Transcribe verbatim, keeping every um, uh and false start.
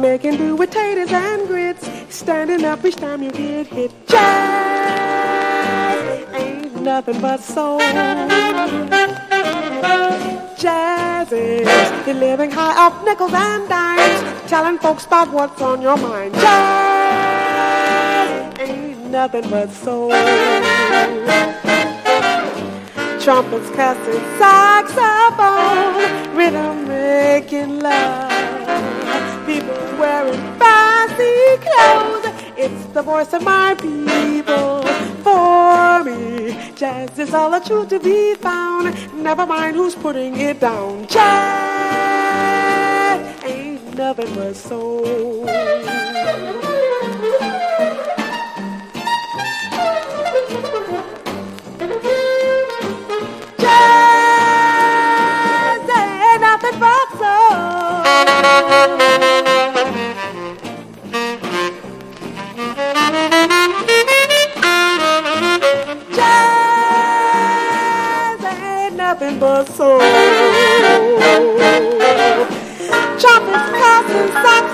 they can do with taters and grits. Standing up each time you get hit. Jazz ain't nothing but soul. Jazz is the living high off nickels and dimes, telling folks about what's on your mind. Jazz ain't nothing but soul. Trumpets, cussing, saxophone, rhythm making love, people wearing fancy clothes. It's the voice of my people. For me, jazz is all the truth to be found. Never mind who's putting it down. Jazz ain't nothing but soul. Jazz ain't nothing but soul. Nothing but soul. Trumpets, cussing, sax